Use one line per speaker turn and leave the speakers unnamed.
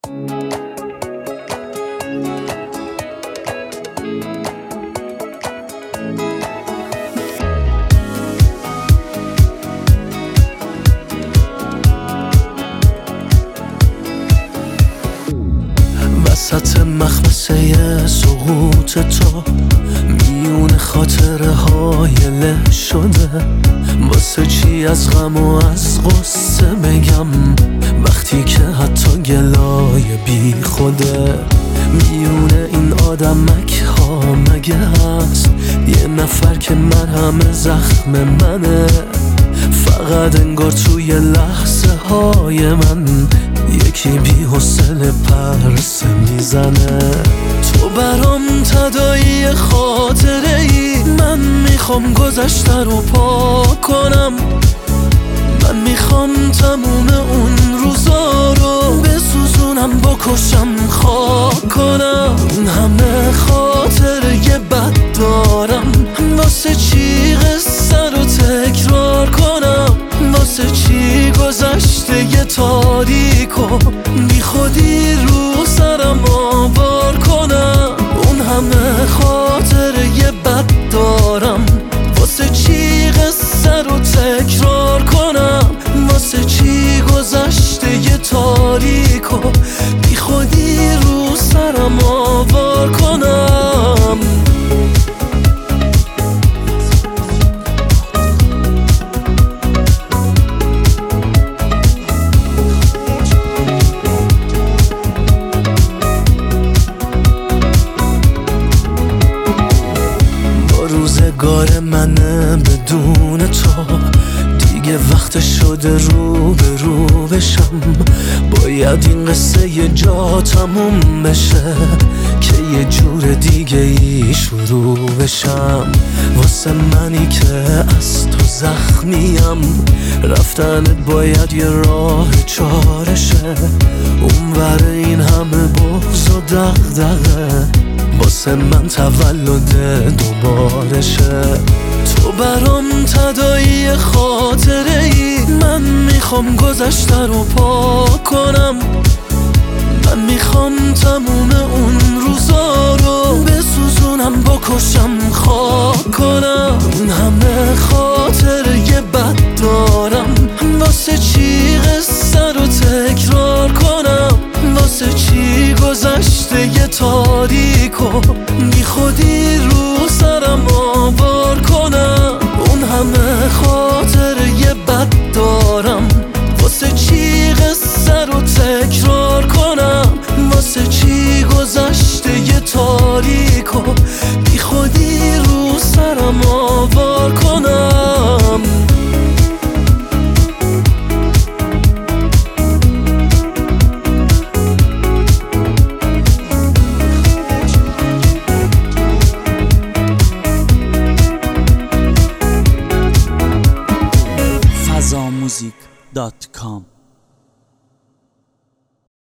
وسط مخمسه سقوط تو میون خاطره های له شده، واسه چی از غم و از غصه بگم وقتی که حتی گلای بی خوده. میون این آدمک ها مگه هست یه نفر که مرهم زخم منه؟ فقط انگار توی لحظه های من یکی بی حوصله پرسه میزنه. تو برام تداعی خاطره ای، من میخوام گذشته رو پاک کنم. من میخوام تموم اون روزا رو بسوزونم، بکشم، خاک کنم. اون همه خاطره بد دارم، واسه چی قصه رو تکرار کنم؟ واسه چی گذشته یه تاریکو بی خودی رو سرم آوار کنم؟ اون همه خاطره بد دارم، واسه چی قصه رو تکرار کنم؟ واسه چی گذشته یه تاریکو بی خودی رو سرم آوار کنم؟ روزگار منه بدون تو، دیگه وقت شده رو به رو بشم. باید این قصه یه جا تموم بشه که یه جور دیگه ای شروع بشم. واسه منی که از تو زخمیم، رفتنت باید یه راه چارشه. اونور این همه بغض و دغدغه، واسه من تولد دوبارشه. تو برام تداعی خاطره ای، من میخوام گذشته رو پاک کنم. من میخوام تموم اون روزا رو بسوزونم، بکشم، خاک کنم. اون همه خاطره بد دارم، واسه چی قصه رو تکرار کنم؟ واسه چی گذشته یه تاریکو بی خودی رو سرم آوار کنم؟ اون همه خاطره بد دارم، واسه چی قصه رو تکرار کنم؟ واسه چی گذشته یه تاریکو بی خودی رو سرم آوار کنم؟
fazamusic.com